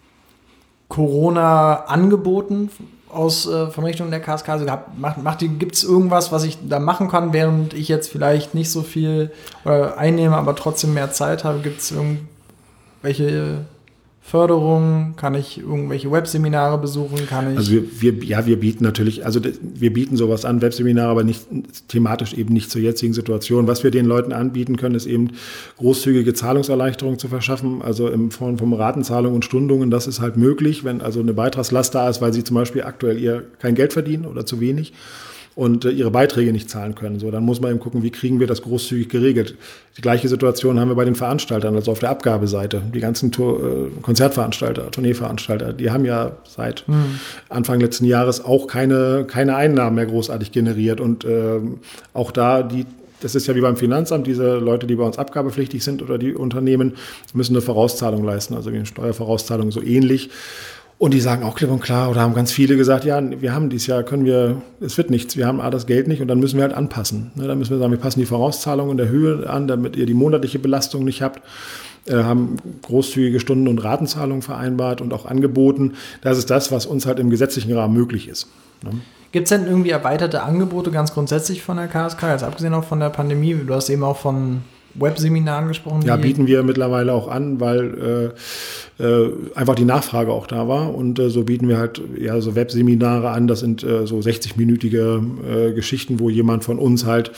Corona-Angeboten von Richtung der KSK? Also gibt es irgendwas, was ich da machen kann, während ich jetzt vielleicht nicht so viel einnehme, aber trotzdem mehr Zeit habe? Gibt es irgendwelche Förderungen? Kann ich irgendwelche Webseminare besuchen? Also wir bieten natürlich, wir bieten sowas an, Webseminare, aber nicht thematisch eben nicht zur jetzigen Situation. Was wir den Leuten anbieten können, ist eben großzügige Zahlungserleichterungen zu verschaffen, also in Form von Ratenzahlungen und Stundungen. Das ist halt möglich, wenn also eine Beitragslast da ist, weil sie zum Beispiel aktuell kein Geld verdienen oder zu wenig und ihre Beiträge nicht zahlen können. So, dann muss man eben gucken, wie kriegen wir das großzügig geregelt. Die gleiche Situation haben wir bei den Veranstaltern, also auf der Abgabeseite. Die ganzen Konzertveranstalter, Tourneeveranstalter, die haben ja seit Anfang letzten Jahres auch keine Einnahmen mehr großartig generiert. Und auch das ist ja wie beim Finanzamt, diese Leute, die bei uns abgabepflichtig sind oder die Unternehmen, müssen eine Vorauszahlung leisten, also wie eine Steuervorauszahlung, so ähnlich. Und die sagen auch klipp und klar, oder haben ganz viele gesagt, ja, wir haben dieses Jahr, es wird nichts, wir haben das Geld nicht und dann müssen wir halt anpassen. Dann müssen wir sagen, wir passen die Vorauszahlung in der Höhe an, damit ihr die monatliche Belastung nicht habt, haben großzügige Stunden- und Ratenzahlungen vereinbart und auch angeboten. Das ist das, was uns halt im gesetzlichen Rahmen möglich ist. Gibt es denn irgendwie erweiterte Angebote ganz grundsätzlich von der KSK, jetzt abgesehen auch von der Pandemie? Du hast eben auch von Webseminaren gesprochen. Ja, bieten wir mittlerweile auch an, weil einfach die Nachfrage auch da war. Und so bieten wir halt so Webseminare an. Das sind so 60-minütige Geschichten, wo jemand von uns halt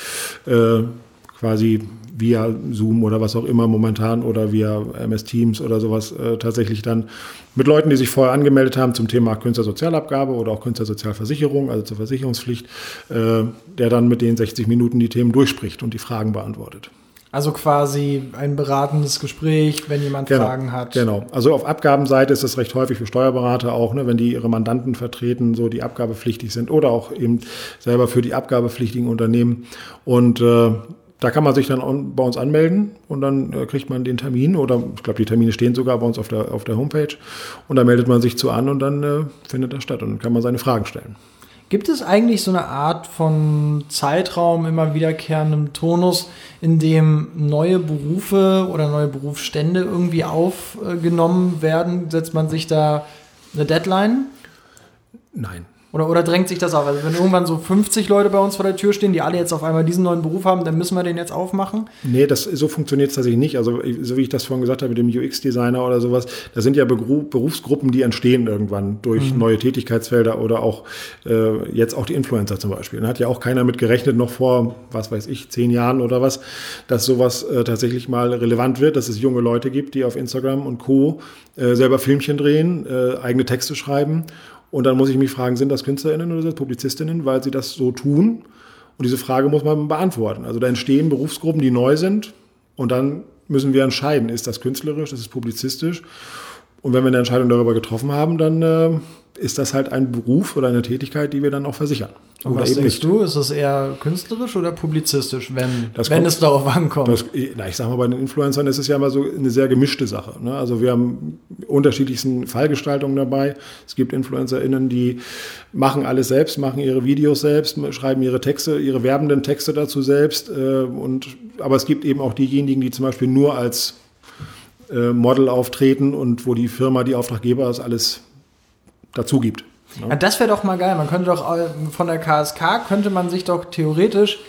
quasi via Zoom oder was auch immer momentan oder via MS Teams oder sowas tatsächlich dann mit Leuten, die sich vorher angemeldet haben zum Thema Künstlersozialabgabe oder auch Künstlersozialversicherung, also zur Versicherungspflicht, der dann mit den 60 Minuten die Themen durchspricht und die Fragen beantwortet. Also quasi ein beratendes Gespräch, wenn jemand Fragen hat. Genau. Also auf Abgabenseite ist es recht häufig für Steuerberater auch, wenn die ihre Mandanten vertreten, so die abgabepflichtig sind oder auch eben selber für die abgabepflichtigen Unternehmen. Und da kann man sich dann bei uns anmelden und dann kriegt man den Termin oder ich glaube, die Termine stehen sogar bei uns auf der Homepage und da meldet man sich zu an und dann findet das statt und dann kann man seine Fragen stellen. Gibt es eigentlich so eine Art von Zeitraum, immer wiederkehrendem Tonus, in dem neue Berufe oder neue Berufsstände irgendwie aufgenommen werden? Setzt man sich da eine Deadline? Nein. Oder drängt sich das auf? Also wenn irgendwann so 50 Leute bei uns vor der Tür stehen, die alle jetzt auf einmal diesen neuen Beruf haben, dann müssen wir den jetzt aufmachen? Nee, so funktioniert es tatsächlich nicht. Also so wie ich das vorhin gesagt habe mit dem UX-Designer oder sowas, das sind ja Berufsgruppen, die entstehen irgendwann durch neue Tätigkeitsfelder oder auch jetzt auch die Influencer zum Beispiel. Da hat ja auch keiner mit gerechnet, noch vor, 10 Jahren oder was, dass sowas tatsächlich mal relevant wird, dass es junge Leute gibt, die auf Instagram und Co. Selber Filmchen drehen, eigene Texte schreiben. Und dann muss ich mich fragen, sind das KünstlerInnen oder sind das PublizistInnen, weil sie das so tun? Und diese Frage muss man beantworten. Also da entstehen Berufsgruppen, die neu sind und dann müssen wir entscheiden, ist das künstlerisch, ist es publizistisch? Und wenn wir eine Entscheidung darüber getroffen haben, dann ist das halt ein Beruf oder eine Tätigkeit, die wir dann auch versichern. Und was denkst du, ist es eher künstlerisch oder publizistisch, wenn es darauf ankommt? Ich sag mal, bei den Influencern ist es ja immer so eine sehr gemischte Sache. Ne? Also wir haben unterschiedlichsten Fallgestaltungen dabei. Es gibt InfluencerInnen, die machen alles selbst, machen ihre Videos selbst, schreiben ihre Texte, ihre werbenden Texte dazu selbst. Aber es gibt eben auch diejenigen, die zum Beispiel nur als Model auftreten und wo die Firma, die Auftraggeber, das alles dazu gibt. Ja, das wäre doch mal geil. Man könnte doch von der KSK könnte man sich doch theoretisch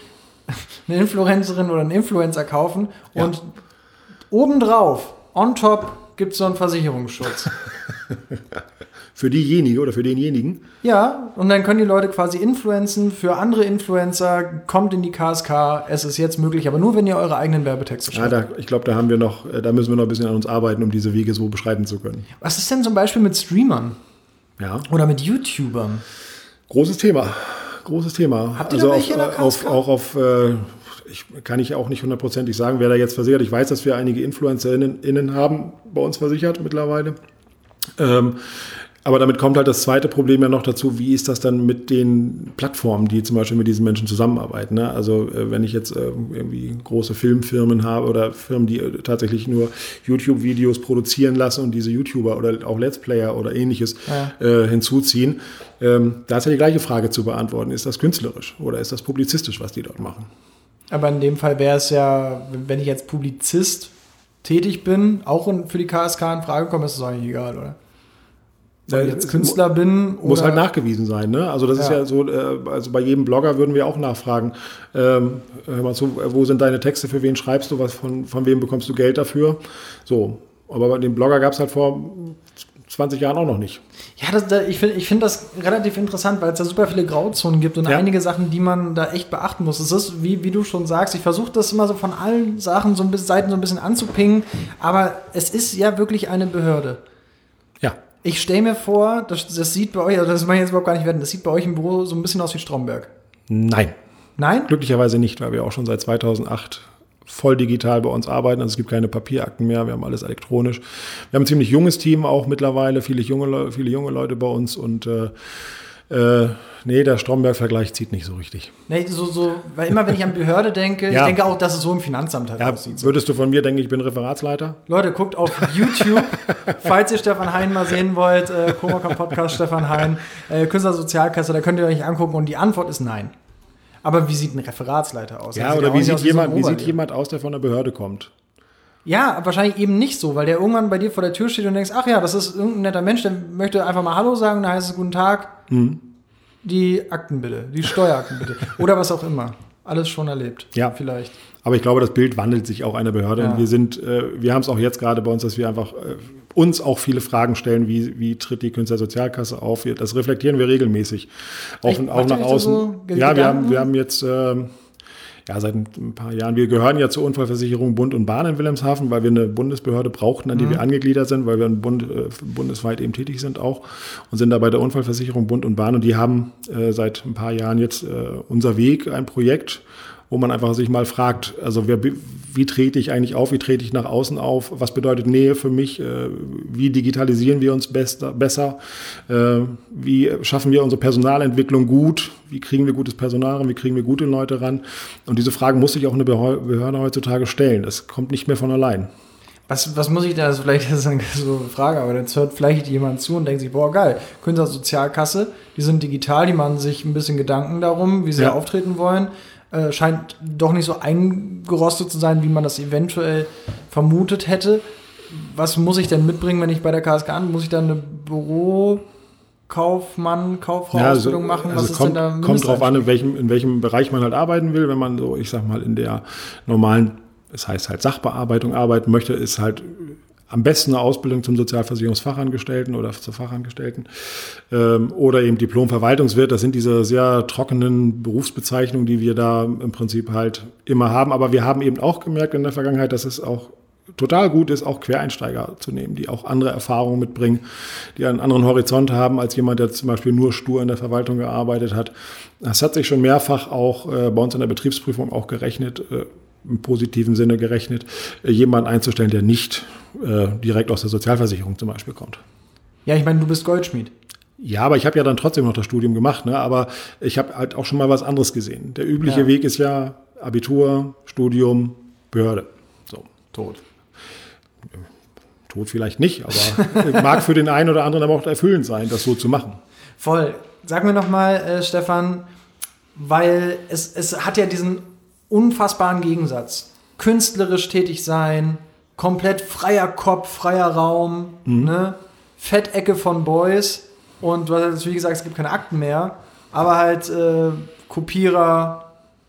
eine Influencerin oder einen Influencer kaufen und obendrauf, on top, gibt es so einen Versicherungsschutz. Für diejenige oder für denjenigen? Ja, und dann können die Leute quasi influenzen für andere Influencer, kommt in die KSK, es ist jetzt möglich, aber nur, wenn ihr eure eigenen Werbetexte schreibt. Ja, ich glaube, da müssen wir noch ein bisschen an uns arbeiten, um diese Wege so beschreiten zu können. Was ist denn zum Beispiel mit Streamern? Ja. Oder mit YouTubern? Großes Thema. Habt ihr da welche in der KSK? Ich kann ich auch nicht hundertprozentig sagen, wer da jetzt versichert. Ich weiß, dass wir einige InfluencerInnen haben bei uns versichert mittlerweile. Aber damit kommt halt das zweite Problem ja noch dazu, wie ist das dann mit den Plattformen, die zum Beispiel mit diesen Menschen zusammenarbeiten. Ne? Also wenn ich jetzt irgendwie große Filmfirmen habe oder Firmen, die tatsächlich nur YouTube-Videos produzieren lassen und diese YouTuber oder auch Let's Player oder ähnliches hinzuziehen, da ist ja die gleiche Frage zu beantworten. Ist das künstlerisch oder ist das publizistisch, was die dort machen? Aber in dem Fall wäre es ja, wenn ich jetzt Publizist tätig bin, auch für die KSK in Frage komme, ist es eigentlich egal, oder? Wenn ich jetzt Künstler bin. Muss halt nachgewiesen sein, ne? Also das ist ja so, also bei jedem Blogger würden wir auch nachfragen, hör mal zu, wo sind deine Texte, für wen schreibst du, von wem bekommst du Geld dafür? So, aber bei dem Blogger gab es halt vor 20 Jahren auch noch nicht. Ja, ich finde das relativ interessant, weil es da super viele Grauzonen gibt und einige Sachen, die man da echt beachten muss. Es ist, wie du schon sagst, ich versuche das immer so von allen Sachen Seiten so ein bisschen anzupingen, aber es ist ja wirklich eine Behörde. Ja. Ich stelle mir vor, das sieht bei euch, also das mache ich jetzt überhaupt gar nicht wetten, das sieht bei euch im Büro so ein bisschen aus wie Stromberg. Nein. Nein? Glücklicherweise nicht, weil wir auch schon seit 2008 voll digital bei uns arbeiten. Also es gibt keine Papierakten mehr, wir haben alles elektronisch. Wir haben ein ziemlich junges Team auch mittlerweile, viele junge Leute bei uns und der Stromberg-Vergleich zieht nicht so richtig. Nee, weil immer, wenn ich an Behörde denke, ich denke auch, dass es so im Finanzamt halt aussieht. So. Würdest du von mir denken, ich bin Referatsleiter? Leute, guckt auf YouTube, falls ihr Stefan Hein mal sehen wollt, Komacom Podcast Stefan Hein, Künstlersozialkasse, da könnt ihr euch angucken und die Antwort ist nein. Aber wie sieht ein Referatsleiter aus? Ja, oder wie sieht jemand aus, der von der Behörde kommt? Ja, wahrscheinlich eben nicht so, weil der irgendwann bei dir vor der Tür steht und denkst, ach ja, das ist irgendein netter Mensch, der möchte einfach mal Hallo sagen, da heißt es guten Tag, die Akten bitte, die Steuerakten bitte oder was auch immer. Alles schon erlebt, vielleicht. Aber ich glaube, das Bild wandelt sich auch einer Behörde. Ja. Und wir haben es auch jetzt gerade bei uns, dass wir einfach uns auch viele Fragen stellen, wie tritt die Künstlersozialkasse auf? Das reflektieren wir regelmäßig, auch nach außen. So wir haben jetzt seit ein paar Jahren, wir gehören ja zur Unfallversicherung Bund und Bahn in Wilhelmshaven, weil wir eine Bundesbehörde brauchten, an die wir angegliedert sind, weil wir bundesweit eben tätig sind auch und sind da bei der Unfallversicherung Bund und Bahn und die haben seit ein paar Jahren jetzt Unser Weg, ein Projekt, wo man einfach sich mal fragt, also wie trete ich eigentlich auf, wie trete ich nach außen auf, was bedeutet Nähe für mich, wie digitalisieren wir uns besser, wie schaffen wir unsere Personalentwicklung gut, wie kriegen wir gutes Personal ran, wie kriegen wir gute Leute ran und diese Fragen muss sich auch eine Behörde heutzutage stellen, das kommt nicht mehr von allein. Was muss ich da, also vielleicht ist das eine so Frage, aber jetzt hört vielleicht jemand zu und denkt sich, boah geil, Künstlersozialkasse, die sind digital, die machen sich ein bisschen Gedanken darum, wie sie auftreten wollen, scheint doch nicht so eingerostet zu sein, wie man das eventuell vermutet hätte. Was muss ich denn mitbringen, wenn ich bei der KSK an? Muss ich da eine Kauffrau-Ausbildung machen? Was ist denn da kommt drauf an, in welchem Bereich man halt arbeiten will. Wenn man so, ich sag mal, in der normalen, das heißt halt Sachbearbeitung arbeiten möchte, ist halt am besten eine Ausbildung zum Sozialversicherungsfachangestellten oder zur Fachangestellten oder eben Diplom-Verwaltungswirt. Das sind diese sehr trockenen Berufsbezeichnungen, die wir da im Prinzip halt immer haben. Aber wir haben eben auch gemerkt in der Vergangenheit, dass es auch total gut ist, auch Quereinsteiger zu nehmen, die auch andere Erfahrungen mitbringen, die einen anderen Horizont haben als jemand, der zum Beispiel nur stur in der Verwaltung gearbeitet hat. Das hat sich schon mehrfach auch bei uns in der Betriebsprüfung auch gerechnet, im positiven Sinne gerechnet, jemanden einzustellen, der nicht direkt aus der Sozialversicherung zum Beispiel kommt. Ja, ich meine, du bist Goldschmied. Ja, aber ich habe ja dann trotzdem noch das Studium gemacht, ne? Aber ich habe halt auch schon mal was anderes gesehen. Der übliche Weg ist ja Abitur, Studium, Behörde. So. Tod vielleicht nicht, aber mag für den einen oder anderen aber auch erfüllend sein, das so zu machen. Voll. Sag mir noch mal, Stefan, weil es hat ja diesen unfassbaren Gegensatz. Künstlerisch tätig sein, komplett freier Kopf, freier Raum, ne? Fettecke von Boys und du hast, wie gesagt, es gibt keine Akten mehr, aber halt Kopierer,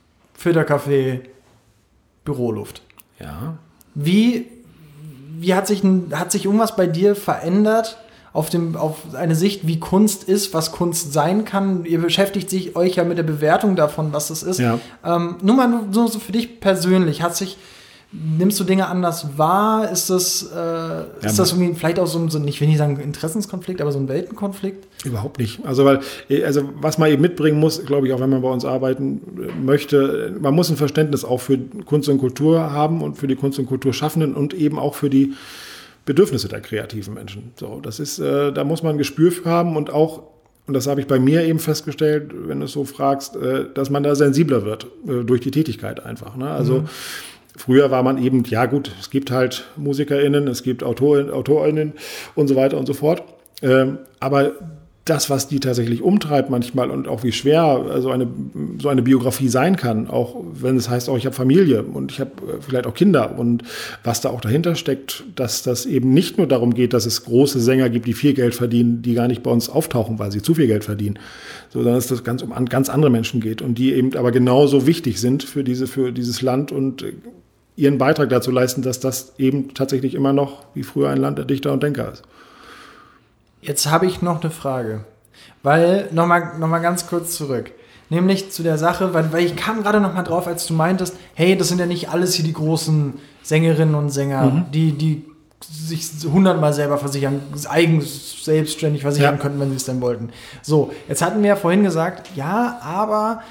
Filterkaffee, Büroluft. Ja. Wie hat sich irgendwas bei dir verändert auf eine Sicht, wie Kunst ist, was Kunst sein kann? Ihr beschäftigt euch ja mit der Bewertung davon, was das ist. Ja. Nur so für dich persönlich, nimmst du Dinge anders wahr? Ist das irgendwie vielleicht auch so ein, ich will nicht sagen Interessenskonflikt, aber so ein Weltenkonflikt? Überhaupt nicht. Also was man eben mitbringen muss, glaube ich, auch wenn man bei uns arbeiten möchte, man muss ein Verständnis auch für Kunst und Kultur haben und für die Kunst- und Kulturschaffenden und eben auch für die Bedürfnisse der kreativen Menschen. So, das ist, da muss man ein Gespür für haben und das habe ich bei mir eben festgestellt, wenn du es so fragst, dass man da sensibler wird durch die Tätigkeit einfach. Ne? Also früher war man eben, ja gut, es gibt halt MusikerInnen, es gibt AutorInnen und so weiter und so fort. Aber das, was die tatsächlich umtreibt manchmal und auch wie schwer so eine Biografie sein kann, auch wenn es heißt, ich habe Familie und ich habe vielleicht auch Kinder und was da auch dahinter steckt, dass das eben nicht nur darum geht, dass es große Sänger gibt, die viel Geld verdienen, die gar nicht bei uns auftauchen, weil sie zu viel Geld verdienen, sondern dass das um ganz andere Menschen geht und die eben aber genauso wichtig sind für dieses Land und ihren Beitrag dazu leisten, dass das eben tatsächlich immer noch wie früher ein Land der Dichter und Denker ist. Jetzt habe ich noch eine Frage, weil noch mal ganz kurz zurück, nämlich zu der Sache, weil ich kam gerade noch mal drauf, als du meintest, hey, das sind ja nicht alles hier die großen Sängerinnen und Sänger, die sich 100-mal selber versichern, selbstständig versichern könnten, wenn sie es denn wollten. So, jetzt hatten wir ja vorhin gesagt, ja, aber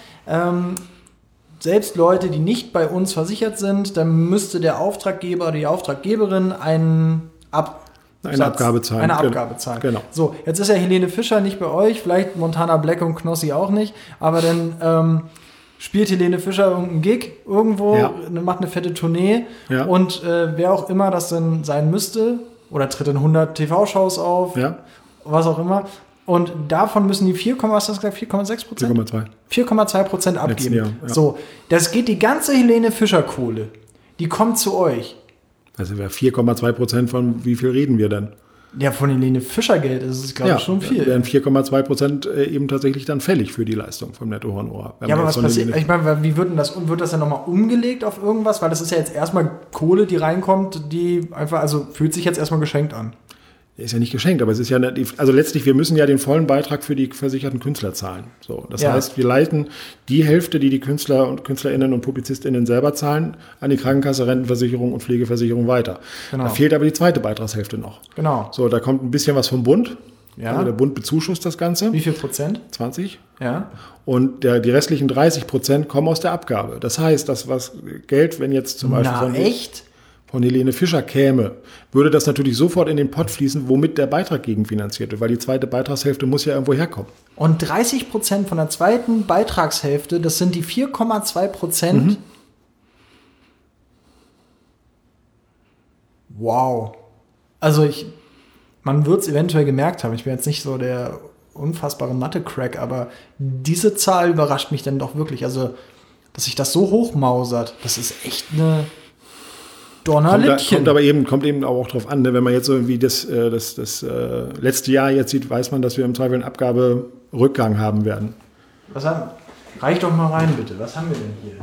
selbst Leute, die nicht bei uns versichert sind, dann müsste der Auftraggeber oder die Auftraggeberin eine Abgabe zahlen. Genau. So, jetzt ist ja Helene Fischer nicht bei euch, vielleicht Montana Black und Knossi auch nicht, aber dann spielt Helene Fischer irgendeinen Gig irgendwo, macht eine fette Tournee und wer auch immer das denn sein müsste oder tritt in 100 TV-Shows auf, was auch immer. Und davon müssen die 4,6%? 4,2% abgeben. Jahr, So, das geht die ganze Helene Fischer-Kohle. Die kommt zu euch. Also 4,2% von wie viel reden wir denn? Ja, von Helene Fischer Geld ist es, glaube ich, schon viel. Wären 4,2% eben tatsächlich dann fällig für die Leistung vom Nettohonorar. Ja, aber was passiert? Ich meine, wie wird das dann nochmal umgelegt auf irgendwas? Weil das ist ja jetzt erstmal Kohle, die reinkommt, die einfach, also fühlt sich jetzt erstmal geschenkt an. Ist ja nicht geschenkt, aber es ist ja, also letztlich, wir müssen ja den vollen Beitrag für die versicherten Künstler zahlen. So, das heißt, wir leiten die Hälfte, die Künstler und KünstlerInnen und PublizistInnen selber zahlen, an die Krankenkasse, Rentenversicherung und Pflegeversicherung weiter. Genau. Da fehlt aber die zweite Beitragshälfte noch. Genau. So, da kommt ein bisschen was vom Bund. Ja. Also der Bund bezuschusst das Ganze. Wie viel Prozent? 20. Ja. Und die restlichen 30% kommen aus der Abgabe. Das heißt, das was Geld, wenn jetzt zum Beispiel von Helene Fischer käme, würde das natürlich sofort in den Pott fließen, womit der Beitrag gegenfinanziert wird, weil die zweite Beitragshälfte muss ja irgendwo herkommen. Und 30% von der zweiten Beitragshälfte, das sind die 4,2%. Wow. Also man wird es eventuell gemerkt haben, ich bin jetzt nicht so der unfassbare Mathe-Crack, aber diese Zahl überrascht mich dann doch wirklich. Also, dass sich das so hochmausert, das ist echt eine Donnerlittchen. Kommt eben auch drauf an, ne? Wenn man jetzt so wie das letzte Jahr jetzt sieht, weiß man, dass wir im Zweifel einen Abgaberückgang haben werden. Reich doch mal rein, bitte. Was haben wir denn hier?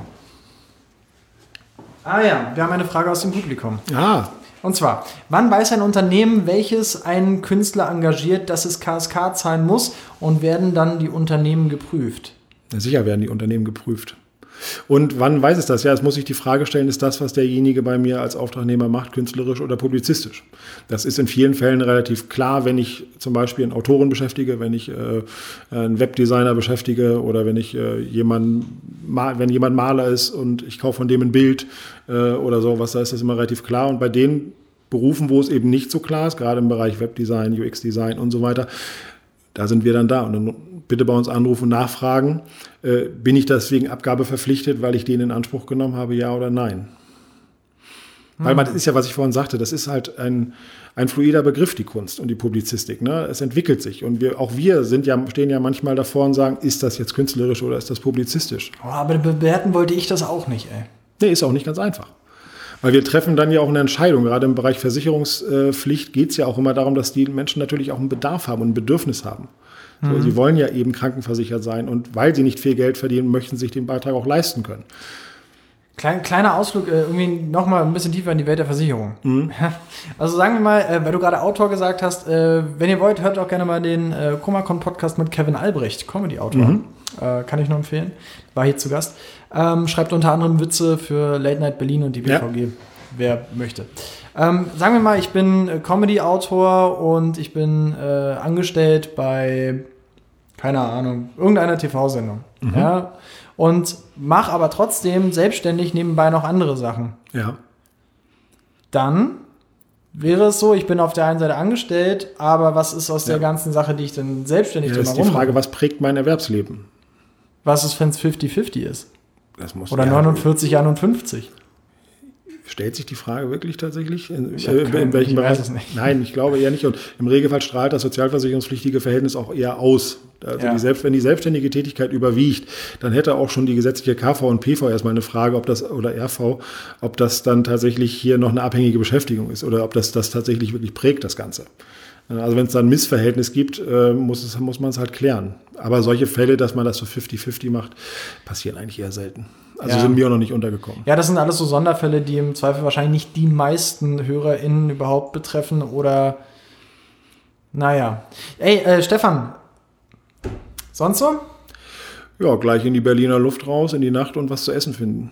Ah ja, wir haben eine Frage aus dem Publikum. Und zwar, wann weiß ein Unternehmen, welches einen Künstler engagiert, dass es KSK zahlen muss, und werden dann die Unternehmen geprüft? Ja, sicher werden die Unternehmen geprüft. Und wann weiß es das? Ja, es muss sich die Frage stellen, ist das, was derjenige bei mir als Auftragnehmer macht, künstlerisch oder publizistisch? Das ist in vielen Fällen relativ klar, wenn ich zum Beispiel einen Autoren beschäftige, wenn ich einen Webdesigner beschäftige oder wenn jemand Maler ist und ich kaufe von dem ein Bild oder sowas, da ist das immer relativ klar. Und bei den Berufen, wo es eben nicht so klar ist, gerade im Bereich Webdesign, UX-Design und so weiter, da sind wir dann da und dann bitte bei uns anrufen und nachfragen, bin ich deswegen Abgabe verpflichtet, weil ich den in Anspruch genommen habe, ja oder nein? Weil das ist ja, was ich vorhin sagte, das ist halt ein fluider Begriff, die Kunst und die Publizistik. Ne? Es entwickelt sich und wir stehen ja manchmal davor und sagen, ist das jetzt künstlerisch oder ist das publizistisch? Oh, aber bewerten wollte ich das auch nicht, ey. Nee, ist auch nicht ganz einfach. Weil wir treffen dann ja auch eine Entscheidung. Gerade im Bereich Versicherungspflicht geht es ja auch immer darum, dass die Menschen natürlich auch einen Bedarf haben und ein Bedürfnis haben. So, sie wollen ja eben krankenversichert sein und weil sie nicht viel Geld verdienen, möchten sich den Beitrag auch leisten können. Kleiner Ausflug, irgendwie nochmal ein bisschen tiefer in die Welt der Versicherung. Also sagen wir mal, weil du gerade Autor gesagt hast, wenn ihr wollt, hört auch gerne mal den Kummercon-Podcast mit Kevin Albrecht, Comedy-Autor. Kann ich nur empfehlen. War hier zu Gast. Schreibt unter anderem Witze für Late Night Berlin und die BVG, wer möchte. Sagen wir mal, ich bin Comedy-Autor und ich bin angestellt bei, keine Ahnung, irgendeiner TV-Sendung. Ja? Und mache aber trotzdem selbstständig nebenbei noch andere Sachen. Ja. Dann wäre es so, ich bin auf der einen Seite angestellt, aber was ist aus der ganzen Sache, die ich dann selbstständig Das ist die Frage, was prägt mein Erwerbsleben? Was ist, wenn es 50-50 ist? Das muss Oder 49-51? Stellt sich die Frage wirklich tatsächlich? In welchem welchem Bereich? weiß es nicht. Nein, ich glaube eher nicht. Und im Regelfall strahlt das sozialversicherungspflichtige Verhältnis auch eher aus. Also wenn die selbstständige Tätigkeit überwiegt, dann hätte auch schon die gesetzliche KV und PV erstmal eine Frage, ob das, oder RV, ob das dann tatsächlich hier noch eine abhängige Beschäftigung ist oder ob das tatsächlich wirklich prägt, das Ganze. Also wenn es da ein Missverhältnis gibt, muss man es halt klären. Aber solche Fälle, dass man das so 50-50 macht, passieren eigentlich eher selten. Also sind mir auch noch nicht untergekommen. Ja, das sind alles so Sonderfälle, die im Zweifel wahrscheinlich nicht die meisten HörerInnen überhaupt betreffen oder naja. Ey, Stefan, sonst so? Ja, gleich in die Berliner Luft raus, in die Nacht und was zu essen finden.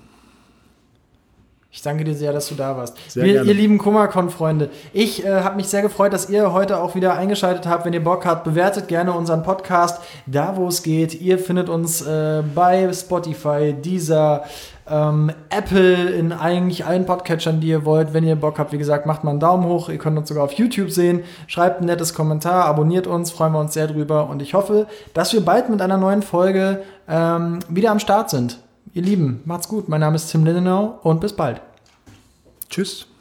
Ich danke dir sehr, dass du da warst. Sehr gerne. Ihr lieben Kummercon-Freunde, ich habe mich sehr gefreut, dass ihr heute auch wieder eingeschaltet habt. Wenn ihr Bock habt, bewertet gerne unseren Podcast, da wo es geht. Ihr findet uns bei Spotify, Deezer, Apple, in eigentlich allen Podcatchern, die ihr wollt. Wenn ihr Bock habt, wie gesagt, macht mal einen Daumen hoch. Ihr könnt uns sogar auf YouTube sehen. Schreibt ein nettes Kommentar, abonniert uns, freuen wir uns sehr drüber. Und ich hoffe, dass wir bald mit einer neuen Folge wieder am Start sind. Ihr Lieben, macht's gut. Mein Name ist Tim Lindenau und bis bald. Tschüss.